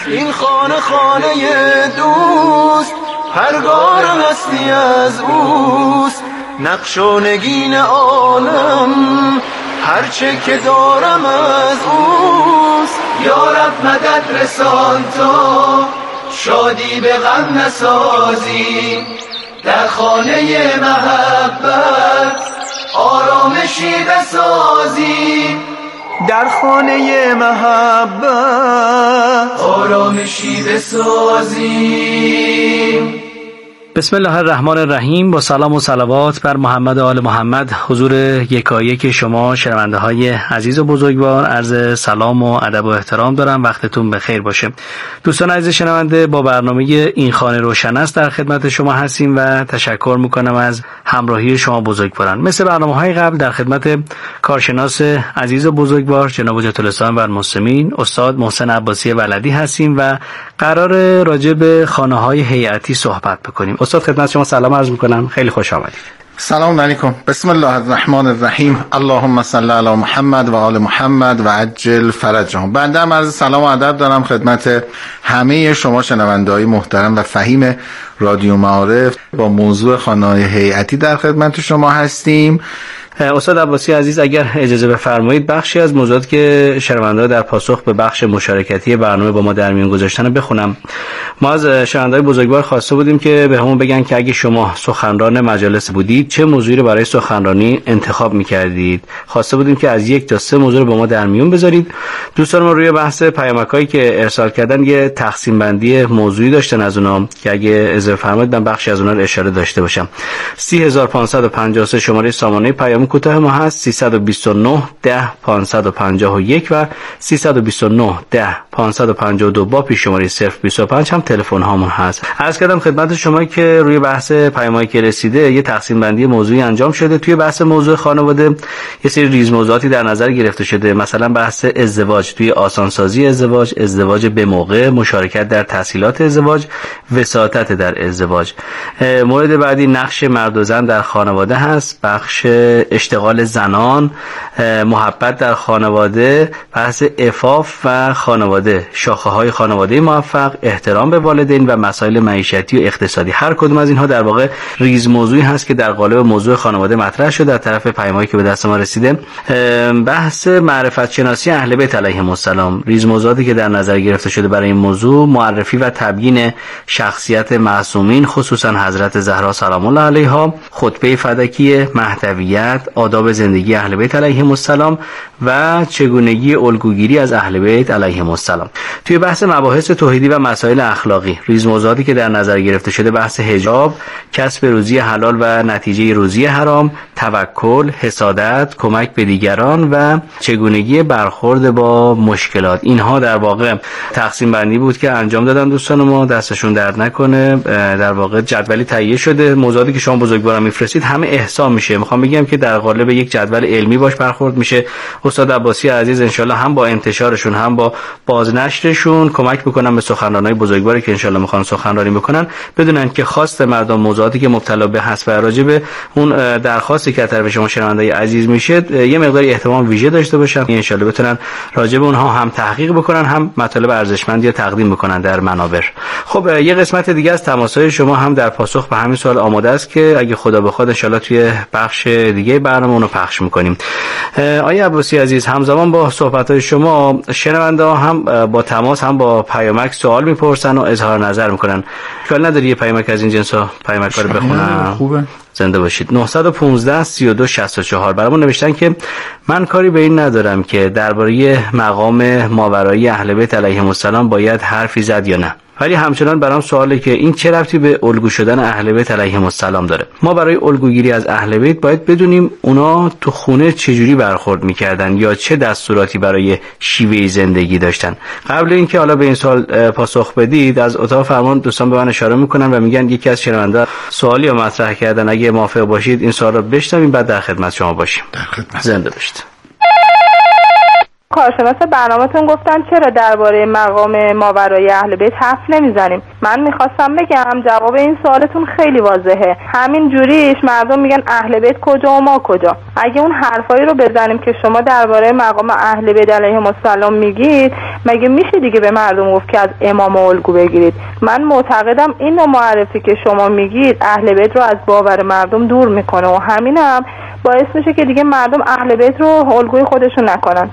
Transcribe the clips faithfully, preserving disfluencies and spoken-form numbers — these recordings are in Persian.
این خانه خانه دوست، پرگار هستی از اوست. نقش و نگین عالم هرچه که دارم از اوست. یا رب مدد رسان تا شادی به غم نسازی، در خانه محبت آرامشی بسازی. در خانه محبت آرامشی بسازی. بسم الله الرحمن الرحیم. با سلام و صلوات بر محمد و آل محمد. حضور یکایک شما شنونده های عزیز و بزرگوار عرض سلام و ادب و احترام دارم. وقتتون بخیر باشه. دوستان عزیز شنونده، با برنامه این خانه روشن است در خدمت شما هستیم و تشکر میکنم از همراهی شما بزرگواران. مثل برنامه‌های قبل در خدمت کارشناس عزیز و بزرگوار جناب حجت الاسلام و المسلمین استاد محسن عباسی ولدی هستیم و قرار راجع به خانه‌های هیئتی صحبت بکنیم. استاد خدمت شما سلام عرض میکنم، خیلی خوش آمدید. سلام علیکم. بسم الله الرحمن الرحیم. اللهم صل علی محمد و آل محمد و عجل فرجهم. بنده هم عرض سلام و ادب دارم خدمت همه شما شنونده‌های محترم و فهیم رادیو معارف. با موضوع خانه‌های هیئتی در خدمت شما هستیم. استاد عباسی عزیز، اگر اجازه بفرمایید بخشی از موضوعاتی که شنونده‌ها در پاسخ به بخش مشارکتی برنامه با ما در میون گذاشتن رو بخونم. ما از شنونده‌های بزرگوار خواسته بودیم که به همون بگن که اگه شما سخنران مجالس بودید چه موضوعی رو برای سخنرانی انتخاب می‌کردید. خواسته بودیم که از یک تا سه موضوع رو با ما در میون بذارید. دوستان ما روی بحث پیامک‌هایی که ارسال کردن یه تقسیم بندی موضوعی داشتن از اونها که اگه اجازه بفرمایید من بخشی از اونها رو اشاره داشته باشم. سی هزار و پانصد و پنجاه و سه شماره سامانه پیام کوتاه ما هست. سیصد و بیست و نه ده پانصد و پنجاه و یک و سیصد و بیست و نه ده پانصد و پنجاه و دو با پیش شماره صفر بیست و پنج هم تلفن هامون هست. عرض کردم خدمت شما که روی بحث پیامایی که رسیده یه تقسیم بندی موضوعی انجام شده. توی بحث موضوع خانواده یه سری ریز موضوعاتی در نظر گرفته شده، مثلا بحث ازدواج، توی آسانسازی ازدواج، ازدواج به موقع، مشارکت در تحصیلات ازدواج، وساطت در ازدواج. مورد بعدی نقش مرد و زن در خانواده هست، بخش اشتغال زنان، محبت در خانواده، بحث عفاف و خانواده، شاخه های خانواده موفق، احترام به والدین و مسائل معیشتی و اقتصادی. هر کدوم از اینها در واقع ریز موضوعی هست که در قالب موضوع خانواده مطرح شده در طرف پیامایی که به دست ما رسیده. بحث معرفت شناسی اهل بیت علیهم السلام، ریز موضوعاتی که در نظر گرفته شده برای این موضوع، معرفی و تبیین شخصیت معصومین خصوصا حضرت زهرا سلام الله علیها، خطبه فدکی، مهدویت، آداب زندگی اهل بیت علیهم السلام و چگونگی الگوگیری از اهل بیت علیهم السلام. توی بحث مباحث توحیدی و مسائل اخلاقی، ریز موضوعاتی که در نظر گرفته شده، بحث حجاب، کسب روزی حلال و نتیجه روزی حرام، توکل، حسادت، کمک به دیگران و چگونگی برخورد با مشکلات. اینها در واقع تقسیم بندی بود که انجام دادن دوستان ما، دستشون درد نکنه. در واقع جدولی تهیه شده. موضوعاتی که شما بزرگواران میفرستید همه احسا میشه. میخوام بگم که در قالب یک جدول علمی باش برخورد میشه. استاد عباسی عزیز انشالله هم با انتشارشون هم با بازنشرشون کمک میکنن به سخنرانای بزرگواری که انشالله میخوان سخنرانی بکنن، بدونن که خواست مردم موضوعاتی که مبتلا به هست و راجع به اون درخواستی که طرف شما شنونده عزیز میشه یه مقداری اهتمام ویژه داشته باشن، انشالله بتونن راجع به اونها هم تحقیق بکنن، هم مطالب ارزشمندی تقدیم بکنن در منابر. خب یه قسمت دیگه از تماس‌های شما هم در پاسخ به همین سوال آماده است که اگه خدا بخواد انشالله توی بخش دیگه برنامه اونو پخش میکنیم. آقای عباسی عزیز، همزمان با صحبت‌های شما شنونده ها هم با تماس هم با پیامک سوال میپرسن و اظهار نظر میکنن. اشکال نداره یه پیامک از این جنس ها پیامک رو بخونم؟ خوبه. زنده باشید. نه یک پنج سی و دو شصت و چهار برامون نوشتن که من کاری به این ندارم که درباره مقام ماورایی اهل بیت علیهم السلام باید حرفی زد یا نه، ولی همچنان برام سواله که این چه ربطی به الگو شدن اهل بیت علیهم السلام داره؟ ما برای الگوگیری از اهل بیت باید بدونیم اونا تو خونه چجوری برخورد میکردن یا چه دستوراتی برای شیوه زندگی داشتن. قبل اینکه حالا به این سوال پاسخ بدید، از اتاق فرمان دوستان به من اشاره میکنن و میگن یکی از شنونده سوالی رو مطرح کردن، اگه موافق باشید این سوال رو بشنویم بعد در خدمت شما باشیم. در خدمت. زنده باشید. کارشناس برنامه‌تون گفتن چرا درباره مقام ماورای اهل بیت حرف نمیزنیم. من میخواستم بگم جواب این سوالتون خیلی واضحه. همین جوریش مردم میگن اهل بیت کجا و ما کجا. اگه اون حرفایی رو بزنیم که شما درباره مقام اهل بیت علیهم السلام میگید، مگه میشه دیگه به مردم گفت که از امام الگو بگیرید؟ من معتقدم این نوع معرفی که شما میگید اهل بیت رو از باور مردم دور میکنه و همینم باعث میشه که دیگه مردم اهل بیت رو الگوی خودشون نکنن.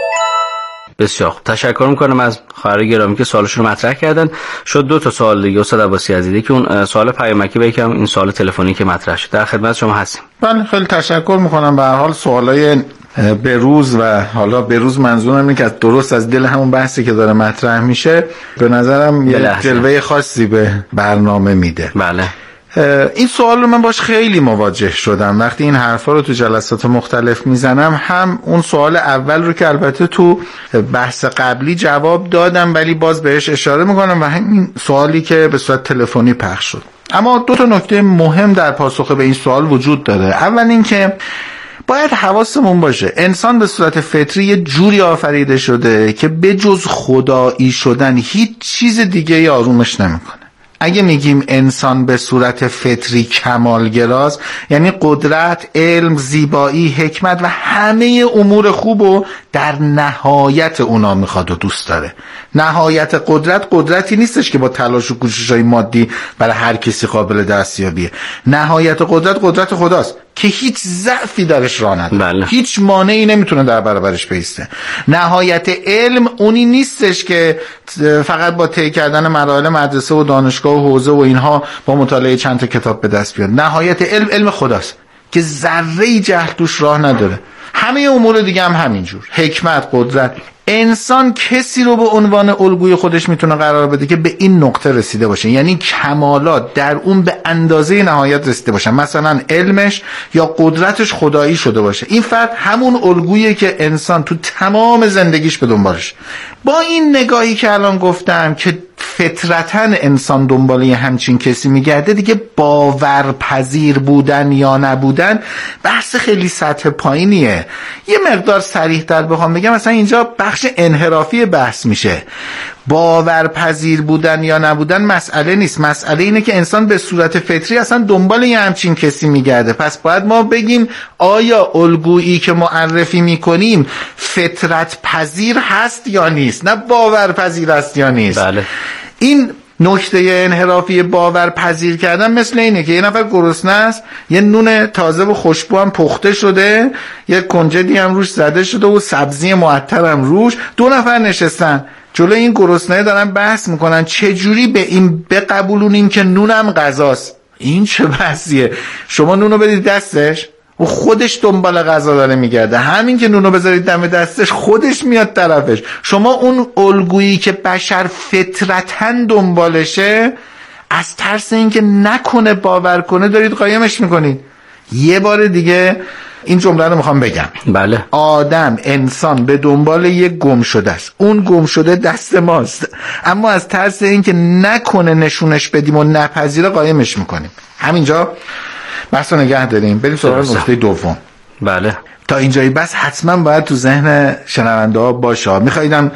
بسیار خوب، تشکر میکنم از خواهر گرامی که سوالشون رو مطرح کردن. شد دو تا سوال دیگه استاد عباسی عزیزی که اون سوال پیامکی و یکم این سوال تلفنی که مطرح شد. در خدمت شما هستیم. بله خیلی تشکر میکنم. به هر حال سوالای بروز و حالا بروز منظورم اینه که درست از دل همون بحثی که داره مطرح میشه به نظرم یه جلوه خاصی به برنامه میده. بله. این سوال رو من باش خیلی مواجه شدم وقتی این حرفا رو تو جلسات مختلف میزنم. هم اون سوال اول رو که البته تو بحث قبلی جواب دادم ولی باز بهش اشاره میکنم و همین سوالی که به صورت تلفنی پخش شد. اما دو تا نکته مهم در پاسخ به این سوال وجود داره. اول این که باید حواسمون باشه انسان به صورت فطری یه جوری آفریده شده که به جز خدایی شدن هیچ چیز دیگه ای آرومش نمیکنه. اگه میگیم انسان به صورت فطری کمالگراست، یعنی قدرت، علم، زیبایی، حکمت و همه امور خوبو در نهایت اونا میخواد و دوست داره. نهایت قدرت قدرتی نیستش که با تلاش و کوشش‌های مادی برای هر کسی قابل دستیابیه. نهایت قدرت قدرت خداست که هیچ ضعفی درش راه نداره. بله. هیچ مانعی نمیتونه در برابرش بیسته. نهایت علم اونی نیستش که فقط با طی کردن مراحل مدرسه و دانشگاه و حوزه و اینها با مطالعه چند تا کتاب به دست بیاد. نهایت علم علم خداست که ذره جهل توش راه نداره. همه امور دیگه هم همینجور. حکمت، قدرت. انسان کسی رو به عنوان الگوی خودش میتونه قرار بده که به این نقطه رسیده باشه، یعنی کمالات در اون به اندازه نهایت رسیده باشه، مثلا علمش یا قدرتش خدایی شده باشه. این فرد همون الگویی که انسان تو تمام زندگیش به دنبالش. با این نگاهی که الان گفتم که فطرتاً انسان دنباله همچین کسی میگرده، دیگه باورپذیر بودن یا نبودن بحث خیلی سطح پایینیه. یه مقدار صریح‌تر بخوام بگم، مثلا اینجا بخش انحرافی بحث میشه. باورپذیر بودن یا نبودن مسئله نیست، مسئله اینه که انسان به صورت فطری اصلا دنبال یه همچین کسی میگرده. پس باید ما بگیم آیا الگویی که معرفی میکنیم فطرت پذیر هست یا نیست، نه باورپذیر هست یا نیست. بله. این نکته انحرافی باورپذیر کردن مثل اینه که یه نفر گرسنه است، یه نون تازه و خوشبو هم پخته شده، یه کنجدی هم روش زده شده و سبزی معطر هم روش، دو نفر نشستن جلوی این گرسنه دارن بحث میکنن چجوری به این بقبولونیم که نونم غذاست. این چه بحثیه؟ شما نونو بدید دستش و خودش دنبال غذا داره میگرده، همین که نونو بذارید دم دستش خودش میاد طرفش. شما اون الگویی که بشر فطرتاً دنبالشه از ترس اینکه نکنه باور کنه دارید قایمش میکنید. یه بار دیگه این جمله رو میخوام بگم. بله. آدم، انسان به دنبال یک گم شده است. اون گم شده دست ماست، اما از ترس اینکه نکنه نشونش بدیم و نپذیره قایمش میکنیم. همینجا بحث رو نگه داریم، بریم سراغ نکته دوم. بله. تا اینجایی بس حتما باید تو ذهن شنونده ها باشه. میخوایدم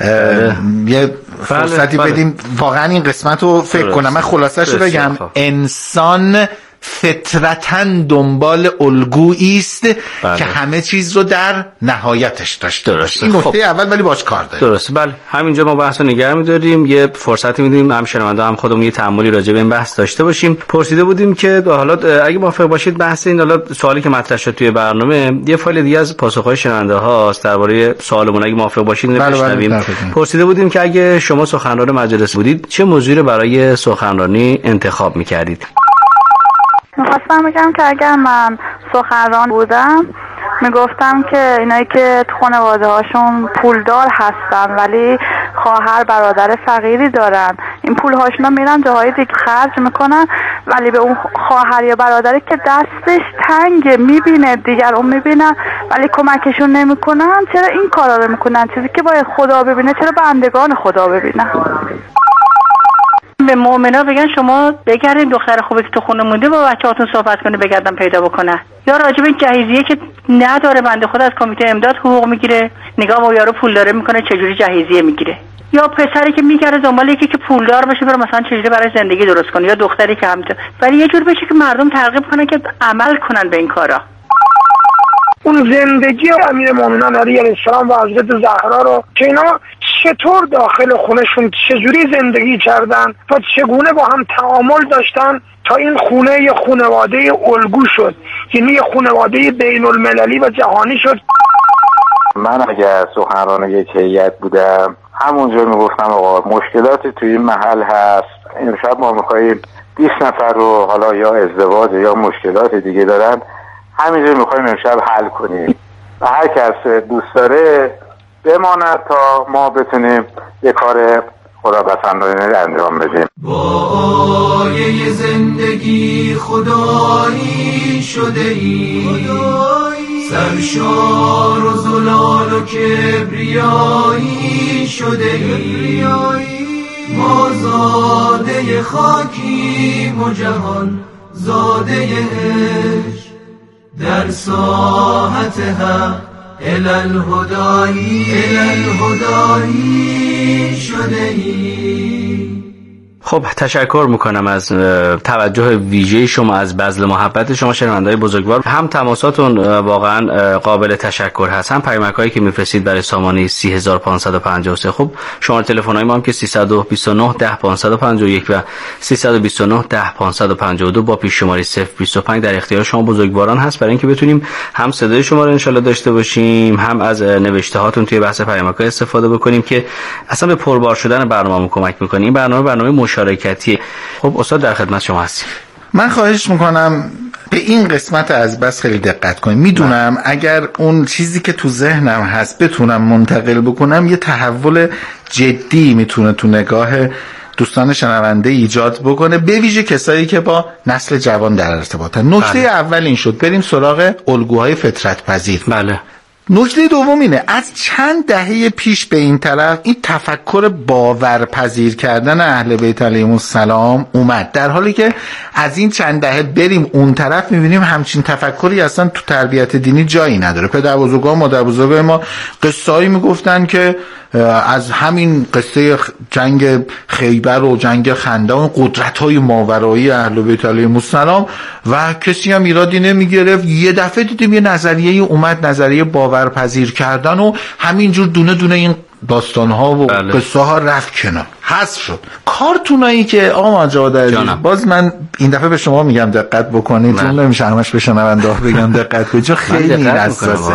یه فرصتی بله. بدیم واقعا این قسمت رو فکر کنم. من خلاصش رو بگم. انسان فطرتاً دنبال الگویی است بله. که همه چیز رو در نهایتش داشته درسته. این نکته خب. اول، ولی باش کار داریم. درسته. بله. همینجا ما بحث رو نگه می‌داریم، یه فرصتی می‌دیم هم شنونده هم خودمون یه تأملی راجع به این بحث داشته باشیم. پرسیده بودیم که حالا اگه موافق باشید بحث این حالا سوالی که مطرح شد توی برنامه یه فایل دیگه از پاسخ‌های شنونده هاست درباره سوالمون، اگه موافق باشید اینو بله بشنویم. بله پرسیده بودیم که اگه شما سخنران مجلس بودید چه موضوعی رو برای سخنرانی انتخاب می‌کردید؟ میخواستم بگم که اگر من سخنران بودم میگفتم که اینایی که تو خانواده هاشون پولدار هستن ولی خواهر برادر فقیری دارن، این پول هاشون میرن جاهای دیگه خرج میکنن، ولی به اون خواهر یا برادری که دستش تنگه میبینه دیگر اون میبینن ولی کمکشون نمیکنن، چرا این کارا رو میکنن؟ چیزی که باید خدا ببینه چرا بندگان خدا ببینن؟ به مؤمنا بگن شما بگردین دختر خوبی که تو خونه مونده با بچه‌هاتون صحبت کنه بگردن پیدا بکنه. یا راجب جهیزیه که نداره، بنده خود از کمیته امداد حقوق میگیره، نگاه و یارو پول داره میکنه چجوری جهیزیه میگیره. یا پسری که میگره دنبال یکی که پولدار باشه بره مثلا چجوری برای زندگی درست کنه، یا دختری که همینطور، ولی یه جور بشه که مردم ترغیب کنن که عمل کنن به این کارا. اون زندگی امیرالمومنین علیه السلام و حضرت زهرا رو که اینا چطور داخل خونشون چجوری زندگی کردن و چگونه با هم تعامل داشتن تا این خونه یه خانواده الگو شد، یعنی یه خانواده بین المللی و جهانی شد. من اگر سخنران یک هیئت بودم همونجا میگفتم آقا مشکلاتی توی این محل هست، امشب ما میخواییم بیست نفر رو حالا یا ازدواج یا مشکلات دیگه دارن همینجا میخواییم امشب حل کنیم و هر کس دوست داره بماند تا ما بتونیم یه کار خداپسندانه انجام بدیم. با آیه زندگی خدایی شده ای، سرشار و زلال و کبریایی شده ای، ما زاده خاکیم و جهان زاده عشق، در ساحت حق الالهدایی الالهدایی شده ای. خب تشکر میکنم از توجه ویژه شما، از بذل محبت شما شنونده‌های بزرگوار. هم تماساتون واقعا قابل تشکر هست، هم پیامک‌هایی که میفرستید برای سامانه سی هزار و پانصد و پنجاه و سه. خب شماره تلفن‌های ما هم که سیصد و بیست و نه ده پانصد و پنجاه و یک و سیصد و بیست و نه ده پانصد و پنجاه و دو با پیش شماره صفر بیست و پنج در اختیار شما بزرگواران هست، برای اینکه بتونیم هم صدای شما رو انشالله داشته باشیم، هم از نوشته هاتون توی بحث پیامک‌ها استفاده بکنیم که اصلا به پربار شدن برنامه‌مون کمک می‌کنه. این برنامه برنامه مشارکتی. خب استاد در خدمت شما هستیم. من خواهش میکنم به این قسمت از بس خیلی دقت کنیم. میدونم اگر اون چیزی که تو ذهنم هست بتونم منتقل بکنم یه تحول جدی میتونه تو نگاه دوستان شنونده ایجاد بکنه، به ویژه کسایی که با نسل جوان در ارتباطن. نکته بله. اول این شد بریم سراغ الگوهای فطرت پذیر. بله. نکته دوم اینه از چند دهه پیش به این طرف این تفکر باورپذیر کردن اهل بیت علیهم السلام اومد، در حالی که از این چند دهه بریم اون طرف میبینیم همچین تفکری اصلا تو تربیت دینی جایی نداره. پدر بزرگان مادر بزرگان ما قصه‌ای میگفتن که از همین قصه جنگ خیبر و جنگ خندق و قدرت‌های ماورایی اهل بیت علیهم السلام و کسی هم ایرادی نمیگرفت. یه دفعه دیدیم یه نظریه اومد، نظریه باورپذیر کردن و همینجور دونه دونه این داستان‌ها و بله. قصه ها رفت کنار، حذف شد. کارتونایی که آقا مجاد عزیز، باز من این دفعه به شما میگم دقت بکنید، چون نمیشه همش به شنونده ها بگم دقت کنید، چون خیلی حساسه.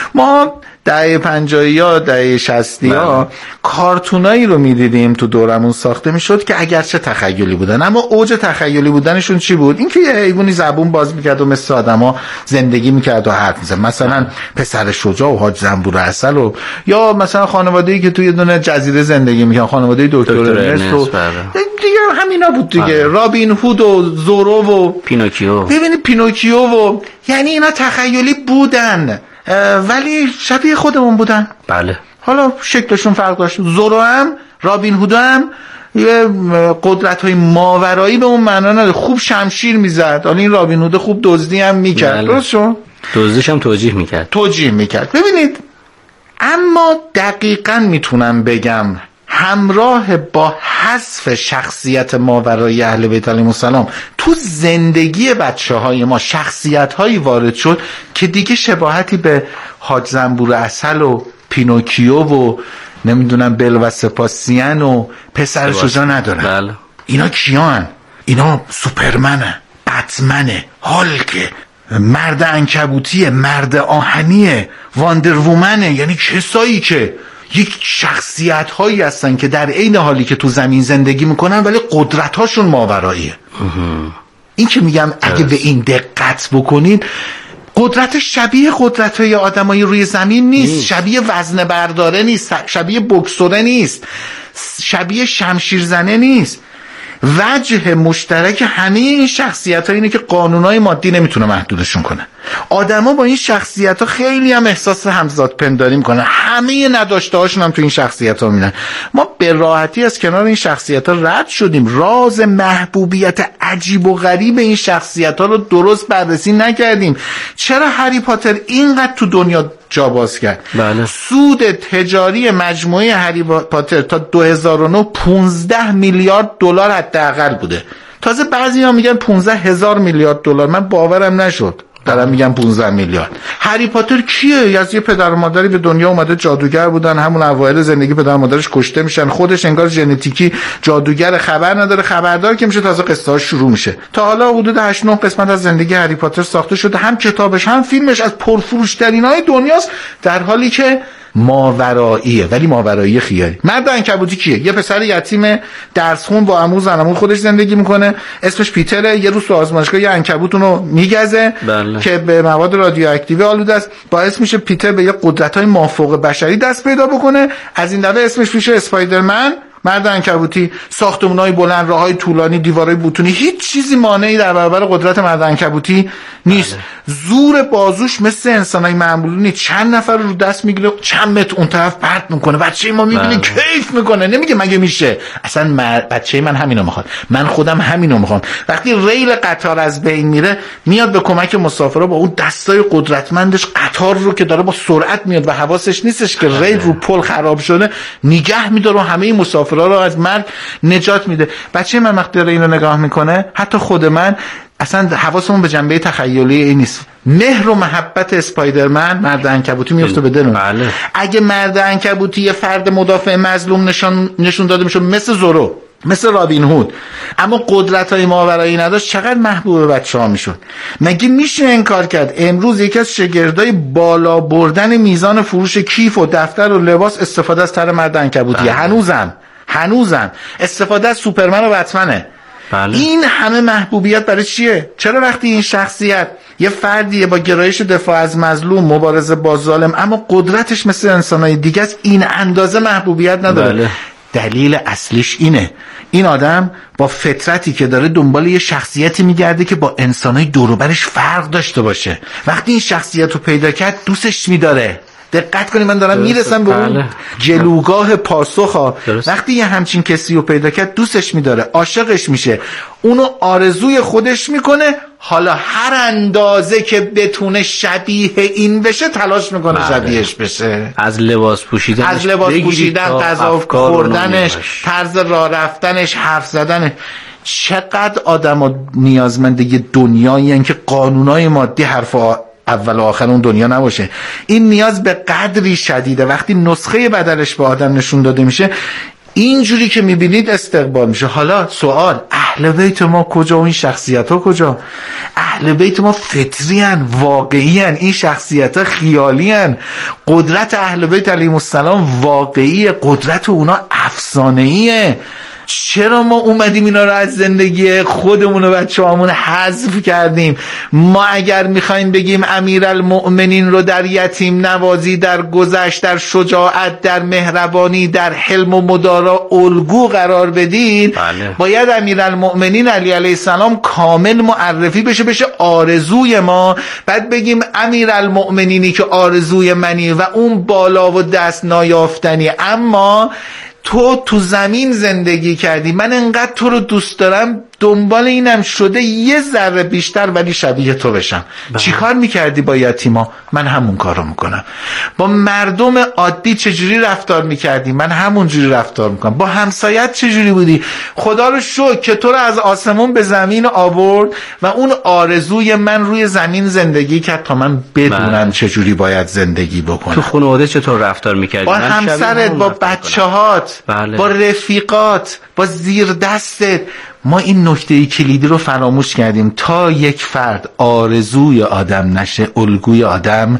ما دهه پنجاهی ها دهه شصتی ها کارتونایی رو میدیدیم تو دورمون ساخته میشد که اگرچه تخیلی بودن، اما اوج تخیلی بودنشون چی بود؟ اینکه یه حیوانی زبون باز میکرد و مثل آدما زندگی میکرد و حرف میزد، مثلا پسر شجاع و حاج زنبور عسل، و یا مثلا خانواده‌ای که توی دونه جزیره زندگی میکردن، خانواده دکتر ارنست و دیگه همینا بود دیگه، رابین هود و زورو و پینوکیو. ببینید پینوکیو و یعنی اینا تخیلی بودن ولی شبیه خودمون بودن. بله. حالا شکلشون فرق داشت. زورو هم رابین هود هم یه قدرت‌های ماورایی به اون معنا نداره، خوب شمشیر میزد. حالا این رابین هود خوب دزدی هم میکرد. درست شد؟ دزدیش هم توجیه میکرد. توجیه میکرد. ببینید اما دقیقاً میتونم بگم همراه با حذف شخصیت ماورایی اهل بیت علیهم السلام تو زندگی بچه‌های ما شخصیت‌هایی وارد شد که دیگه شباهتی به حاج زنبور عسل و پینوکیو و نمیدونم بل و سپاسین و پسر شجاع ندارن. بله. اینا کیان؟ اینا سوپرمنه، بتمنه، هالکه، مرد عنکبوتیه، مرد آهنیه، واندر وومنه، یعنی کسایی که یک شخصیت هایی هستن که در عین حالی که تو زمین زندگی میکنن ولی قدرت هاشون ماوراییه. این که میگم اگه به این دقت بکنین قدرت شبیه قدرت های آدم های روی زمین نیست. نیست شبیه وزن برداره نیست، شبیه بکسوره نیست، شبیه شمشیر زنه نیست. وجه مشترک همه این شخصیت ها اینه که قانون های مادی نمیتونه محدودشون کنه. آدم ها با این شخصیت ها خیلی هم احساس همزاد پنداری میکنن، همه نداشته هاشون هم تو این شخصیت ها میدن. ما به راحتی از کنار این شخصیت ها رد شدیم. راز محبوبیت عجیب و غریب این شخصیت ها رو درست بررسی نکردیم. چرا هری پاتر اینقدر تو دنیا جا باز کرد؟ بله. سود تجاری مجموعه هری پاتر تا دو هزار و نه پانزده میلیارد دلار حداقل بوده. تازه بعضی‌ها میگن پانزده هزار میلیارد دلار. من باورم نشد دارم میگم پانزده میلیارد. هری پاتر کیه؟ از یه پدر و مادری به دنیا اومده جادوگر بودن، همون اوایل زندگی پدر و مادرش کشته میشن، خودش انگار ژنتیکی جادوگر، خبر نداره، خبردار که میشه تازه قصه ها شروع میشه. تا حالا حدود هشت نه قسمت از زندگی هری پاتر ساخته شده، هم کتابش هم فیلمش از پرفروش‌ترینای دنیاست، در حالی که ماوراییه، ولی ماورایی خیالی. مرد عنکبوتی کیه؟ یه پسر یتیم درسخون با عمو زنمون خودش زندگی میکنه، اسمش پیتره. یه روز تو آزمایشگاه یه عنکبوت اونو میگزه بله. که به مواد رادیواکتیو آلوده است، باعث میشه پیتر به یه قدرت‌های مافوق بشری دست پیدا بکنه. از این دفعه اسمش میشه اسپایدرمن. مرد عنکبوتی، ساختمان‌های بلند، راه‌های طولانی، دیوارهای بتونی، هیچ چیزی مانعی در برابر قدرت مرد عنکبوتی نیست. بله. زور بازوش مثل انسانای معمولی نیست. چند نفر رو دست میگیره چند متر اون طرف پرت میکنه. بچه ما میبینه بله. کیف میکنه، نمیگه مگه میشه. اصلا مر... بچه من همینو میخواد، من خودم همینو میخوام. وقتی ریل قطار از بین میره، میاد به کمک مسافرها با اون دستای قدرتمندش قطار رو که داره با سرعت میاد و حواسش نیستش که ریل رو پل خراب شده نگه میداره و همه مسافرها رو از مرگ نجات میده. بچه من وقتی داره اینو نگاه میکنه، حتی خود من، اصلا حواسمون به جنبه تخیلی این نیست. مهر و محبت اسپایدرمن مرد عنکبوتی میفته به دلمون. بله. اگه مرد عنکبوتی یه فرد مدافع مظلوم نشون نشون داده میشه، مثل زورو، مثل رابین هود، اما قدرت‌های ماورایی نداشت، چقدر محبوب بچه‌ها میشد. مگه میشه انکار کرد امروز یکی از شگردای بالا بردن میزان فروش کیف و دفتر و لباس استفاده از طرح مرد عنکبوتیه؟ هنوزم هنوزم استفاده از سوپرمن و بتمنه. بله. این همه محبوبیت برای چیه؟ چرا وقتی این شخصیت یه فردیه با گرایش دفاع از مظلوم، مبارزه با ظالم، اما قدرتش مثل انسانای دیگه است، این اندازه محبوبیت نداره؟ بله. دلیل اصلیش اینه، این آدم با فطرتی که داره دنبال یه شخصیتی میگرده که با انسانای دور و برش فرق داشته باشه. وقتی این شخصیت رو پیدا کرد دوستش میداره. دقت کنید، من دارم میرسم به اون جلوگاه پاسخ ها. وقتی یه همچین کسی رو پیدا کرد دوستش میداره، عاشقش میشه، اونو آرزوی خودش میکنه. حالا هر اندازه که بتونه شبیه این بشه تلاش میکنه بله. شبیهش بشه. از لباس پوشیدنش، از لباس پوشیدن، غذا خوردنش، طرز راه رفتنش، حرف زدنش. چقدر آدم‌ها نیازمند یه دنیایی هستن که قانونای مادی حرف اول و آخر اون دنیا نباشه. این نیاز به قدری شدیده. وقتی نسخه بدلش به آدم نشون داده میشه، اینجوری که میبینید استقبال میشه. حالا سوال، اهل بیت ما کجا و این شخصیت ها کجا؟ اهل بیت ما فطری هن، واقعی هن، این شخصیت ها خیالی هن. قدرت اهل بیت علیهم السلام واقعیه، قدرت اونا افسانه‌ایه. چرا ما اومدیم اینا رو از زندگی خودمون و بچه همون حذف کردیم؟ ما اگر میخوایم بگیم امیرالمؤمنین رو در یتیم نوازی، در گذشت، در شجاعت، در مهربانی، در حلم و مدارا الگو قرار بدین، بله. باید امیرالمؤمنین علی علیه السلام کامل معرفی بشه، بشه آرزوی ما. بعد بگیم امیرالمؤمنینی که آرزوی منی و اون بالا و دست نایافتنی، اما تو تو زمین زندگی کردی، من انقدر تو رو دوست دارم، دنبال اینم شده یه ذره بیشتر ولی شبیه تو بشم. چی کار میکردی با یتیما؟ من همون کارو میکنم. با مردم عادی چجوری رفتار میکردی؟ من همون جوری رفتار میکنم. با همسایت چجوری بودی؟ خدا رو شکر که تو رو از آسمون به زمین آورد و اون آرزوی من روی زمین زندگی کرد تا من بدونم چجوری باید زندگی بکنم. تو خانواده چطور رفتار میکردی؟ با همسرت، با بچه‌هات، بله. با رفیقات، با زیر دستت. ما این نکته کلیدی رو فراموش کردیم. تا یک فرد آرزوی آدم نشه، الگوی آدم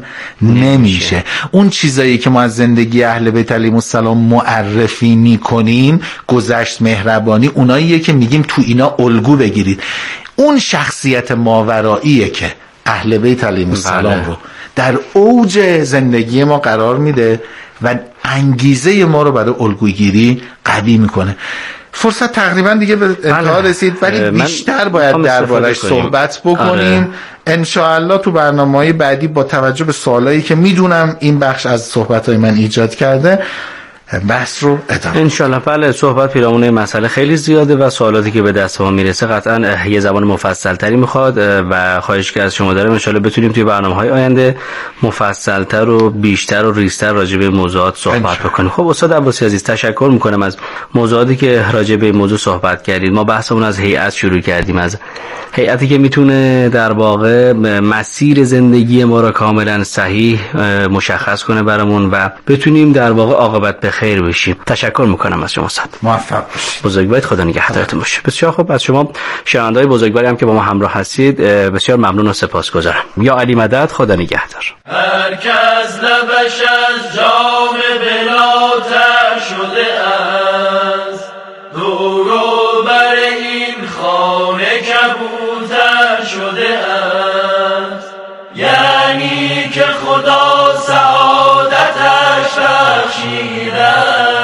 نمیشه. اون چیزایی که ما از زندگی اهل بیت علیهم السلام معرفی میکنیم، گذشت، مهربانی، اوناییه که میگیم تو اینا الگو بگیرید. اون شخصیت ماوراییه که اهل بیت علیهم السلام رو در اوج زندگی ما قرار میده و انگیزه ما رو برای الگوگیری قوی میکنه. فرصت تقریبا دیگه به انتها رسید، ولی بیشتر باید دربارش صحبت بکنیم. انشاءالله تو برنامه‌های بعدی با توجه به سوالایی که میدونم این بخش از صحبت‌های من ایجاد کرده بحث رو ادامه. انشالله. بله، صحبت پیرامون مسئله خیلی زیاده و سوالاتی که به دست ما میرسه قطعا یه زبان مفصل تری میخواد و خواهش که از شما دارم انشالله بتونیم توی برنامه‌های آینده مفصلتر و بیشتر و ریزتر راجع به موضوعات صحبت بکنیم. خب استاد عباسی عزیز، تشکر میکنم از موضوعاتی که راجع به موضوع صحبت کردید. ما بحثمون از هیئت شروع کردیم، از هیئتی که میتونه در واقع مسیر زندگی ما را کاملا صحیح مشخص کنه برامون و بتونیم در واقع عاقبت به خیر بشیم. تشکر میکنم از شما استاد. موفق باشید. بزرگوارید، خدا نگهدارتون باشه. بسیار خوب، از شما شنونده‌های بزرگواری هم که با ما همراه هستید بسیار ممنون و سپاسگزارم. یا علی مدد، خدا نگهدار. هر کس لبش از جام بلاتر شده است، دور و بر این خانه کبوتر شده است، یعنی که خدا سعادتش بخشیده،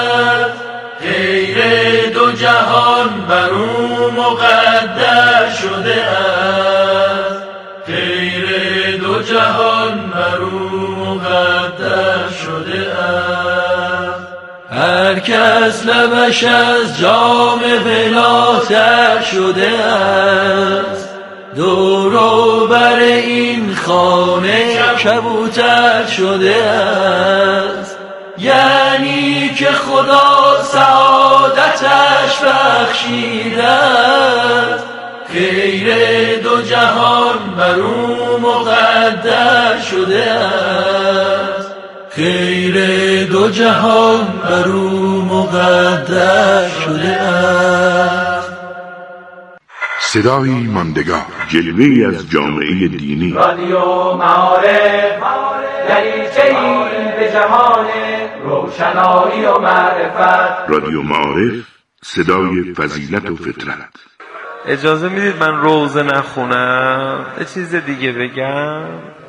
خیر دو جهان بر او مقدر شده است، خیر دو جهان بر او مقدر شده است. هر کس لبش از جام بلاتر شده است، دور و بر این خانه کبوتر شده است، یعنی که خدا سعادتش بخشیده است، خیر دو جهان بر او مقدر شده است، خیر دو جهان بر او مقدر شده است. صدای ماندگار، جلوه‌ای از جامعه دینی. رادیو معارف، دریچه‌ای به جهان روشنایی و معرفت. رادیو معارف، صدای فضیلت و فطرت. اجازه میدید من روزه نخونم، یه چیز دیگه بگم؟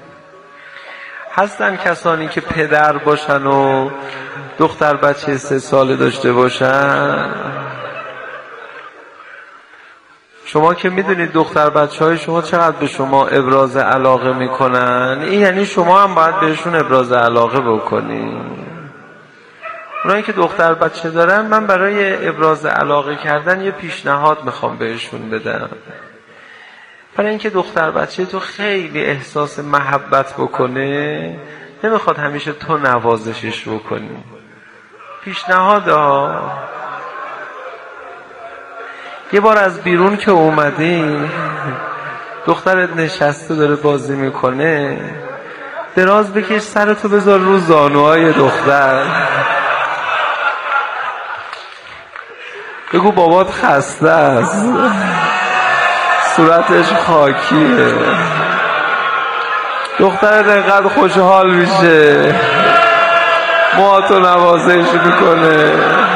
هستن کسانی که پدر باشن و دختر بچه سه ساله داشته باشن؟ شما که میدونید دختر بچه های شما چقدر به شما ابراز علاقه میکنن، این یعنی شما هم باید بهشون ابراز علاقه بکنید. اونایی که دختر بچه دارن، من برای ابراز علاقه کردن یه پیشنهاد میخوام بهشون بدم. برای اینکه دختر بچه تو خیلی احساس محبت بکنه، نمیخواد همیشه تو نوازشش بکنی. پیشنهاد ها، یه بار از بیرون که اومدی دخترت نشسته داره بازی میکنه، دراز بکش، سرتو بذار رو زانوهای دختر، بگو بابات خسته است، صورتش خاکیه. دخترت انقدر خوشحال میشه، موهاتو نوازش میکنه،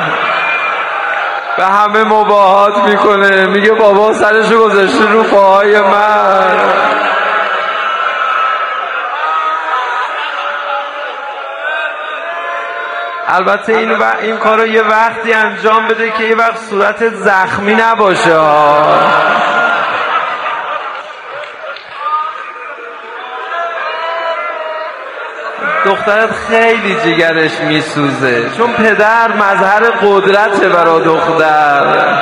به همه مباهات میکنه، میگه بابا سرشو گذاشته رو پاهای من. البته این, و... این کارو یه وقتی انجام بده که یه وقت صورتت زخمی نباشه. دخترت خیلی جگرش میسوزه، چون پدر مظهر قدرته برای دختر.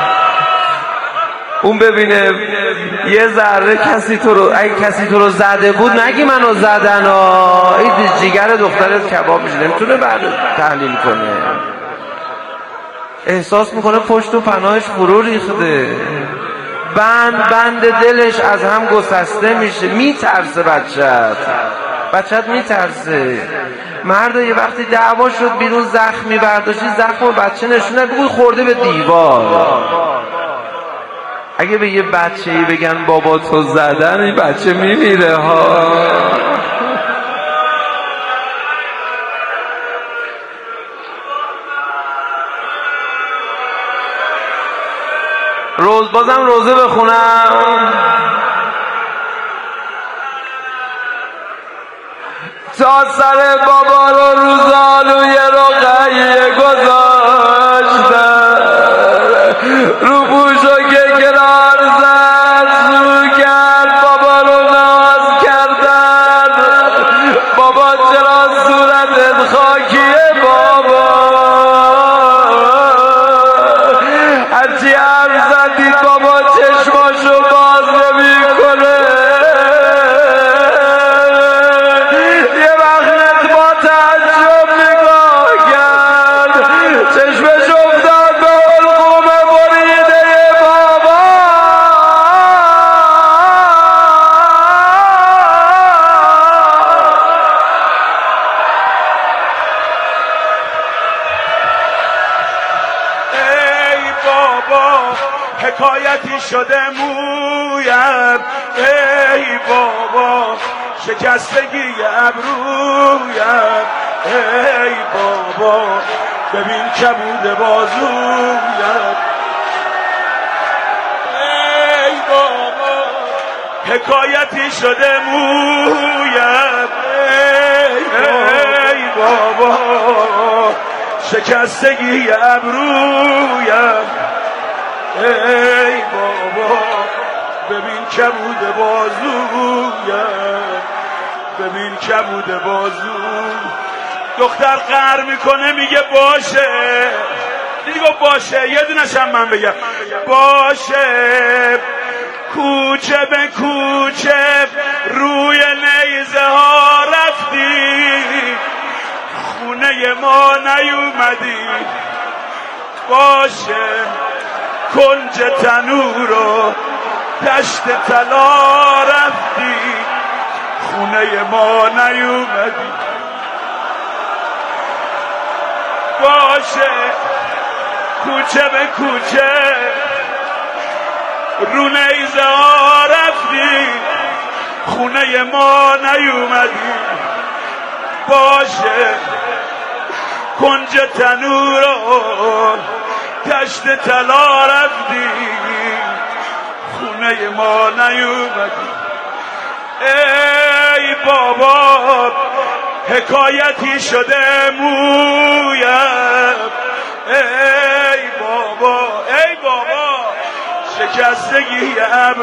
اون ببینه یه ذره کسی تو رو، اگه کسی تو رو زده بود نگی منو زدن ها، این جگر دخترت کباب میشه، نمیتونه بعد تحلیل کنه، احساس میکنه پشت و پناهش فرو ریخته، بند بند دلش از هم گسسته میشه، میترسه بچت بچت میترسه. مرد یه وقتی دعوا شد بیرون زخمی برداشتی، زخم بچه نشونه، بگو خورده به دیوار. اگه به یه بچه‌ای بگن بابا تو زدن، این بچه میمیره ها. روز بازم روزه بخونم. تا سر بابا رو روزانوی رقیه گذاشتن، رو پوشو که گرار زد رو کرد بابا رو ناز کردن بابا چرا صورتت خاکیه بابا هرچی حرف زدید بابا چشماشو باز نمی کنه یه وقت با تعجب نگاه کرد چشمش افتاد به حلقوم بریده بابا ای بابا حکایتی شده مویم ای بابا شکستگی ابرویم ای بابا ببین کبود بازویم ای بابا حکایتی شده مویم ای, ای بابا شکستگی ابرویم ای بابا ببین کبود بازویم ببین کبود بازویم دختر قهر میکنه میگه باشه دیگه باشه یه دونشم من بگم باشه کوچه به کوچه روی نیزه ها رفتی خونه ما نیومدی باشه کنج تنور و دشت طلا رفتی خونه ما نیومدی باشه کوچه به کوچه رو نیزه ها رفتی خونه ما نیومدی باشه کنج تنور و دشت طلا رفتی خونه ما نیومدی ای بابا حکایتی شده مویم ای بابا ای بابا شکستگی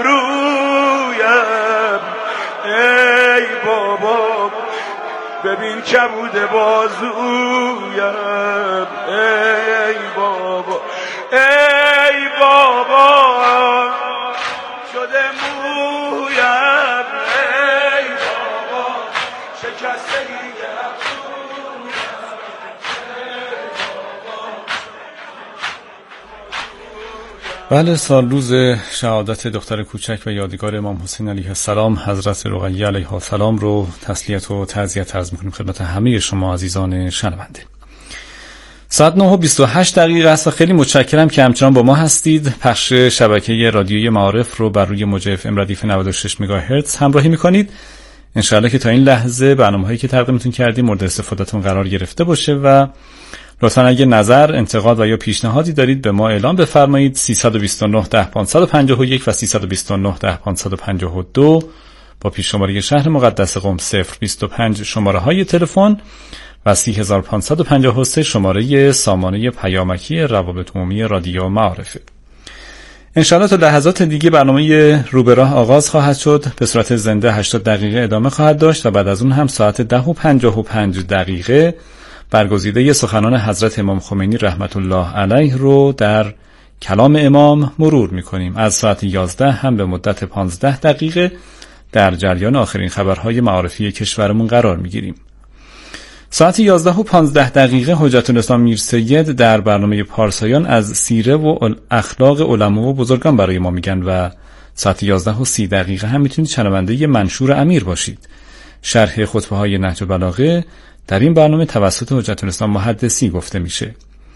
ابرویم ای بابا ببین کبود بازویم ای بابا ای بابا شده مویم ای بابا شکستگی بله، سال روز شهادت دختر کوچک و یادگار امام حسین علیه السلام حضرت رقیه علیه السلام رو تسلیت و تعزیت عرض می‌کنیم خدمت همه شما عزیزان شنونده. ساعت نه و بیست و هشت دقیقه است و خیلی متشکرم که همچنان با ما هستید. پخش شبکه رادیویی معارف رو بر روی موج اف ام ردیف نود و شش مگاهرتز همراهی می‌کنید. انشاءالله که تا این لحظه برنامه‌هایی که تقدیمتون کردیم مورد استفادهتون قرار گرفته باشه و لطفاً اگه نظر، انتقاد و یا پیشنهادی دارید به ما اعلام بفرمایید. سیصد و بیست و نه ده پانصد و پنجاه و یک و سیصد و بیست و نه ده پانصد و پنجاه و دو با پیش شماره شهر مقدس قم صفر بیست و پنج شماره های تلفن و سی و پانصد و پنجاه و سه شماره سامانه پیامکی روابط عمومی رادیو معارفه. انشاءالله تا لحظات دیگه برنامه رو به راه آغاز خواهد شد. به صورت زنده هشتاد دقیقه ادامه خواهد داشت و بعد از اون هم ساعت ده و پنجاه و پنج دقیقه برگزیده سخنان حضرت امام خمینی رحمت الله علیه رو در کلام امام مرور می‌کنیم. از ساعت یازده هم به مدت پانزده دقیقه در جریان آخرین خبرهای معارفی کشورمون قرار می‌گیریم. ساعت یازده و پانزده دقیقه حجت الاسلام میر سید در برنامه پارسایان از سیره و اخلاق علما و بزرگان برای ما میگن و ساعت یازده و سی دقیقه هم میتونید شنونده منشور امیر باشید. شرح خطبه‌های نهج البلاغه در این برنامه توسط حجت الاسلام محدثی گفته میشه.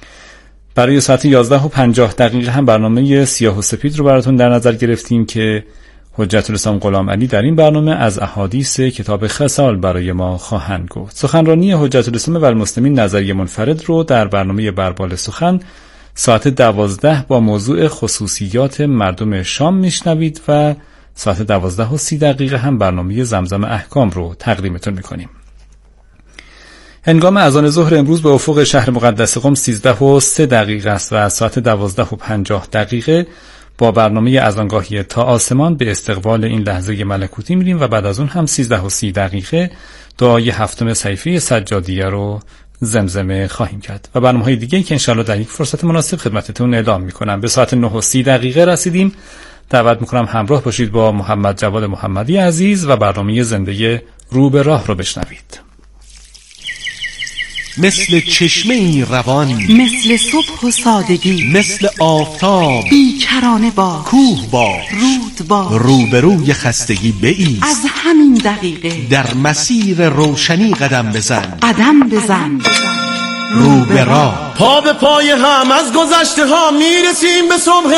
برای ساعت یازده و پنجاه دقیقه هم برنامه سیاه و سپید رو براتون در نظر گرفتیم که حجت الاسلام غلام علی در این برنامه از احادیث کتاب خصال برای ما خواهند گفت. سخنرانی حجت الاسلام و المسلمین نظریه منفرد رو در برنامه بربال سخن ساعت دوازده با موضوع خصوصیات مردم شام میشنوید و ساعت دوازده و سی دقیقه هم برنامه زمزم احکام رو تقدیمتون میکنیم. هنگام اذان ظهر امروز به افق شهر مقدس قم سیزده و سه دقیقه است و از ساعت دوازده و پنجاه دقیقه با برنامه اذانگاهی تا آسمان به استقبال این لحظه ملکوتی میریم و بعد از اون هم سیزده و سی دقیقه دعای هفتم صحیفه سجادیه رو زمزمه خواهیم کرد و برنامه‌های دیگه که انشالله در یک فرصت مناسب خدمتتون اعلام میکنم. به ساعت نه و سی دقیقه رسیدیم. دعوت میکنم همراه باشید با محمد جواد محمدی عزیز و برنامه زنده رو به راه رو بشنوید. مثل چشمه روان، مثل صبح و سادگی، مثل آفتاب بیکرانه با کوه با رود با روبروی خستگی بایست. از همین دقیقه در مسیر روشنی قدم بزن، قدم بزن رو به راه. پا به پای هم از گذشته ها میرسیم به صبح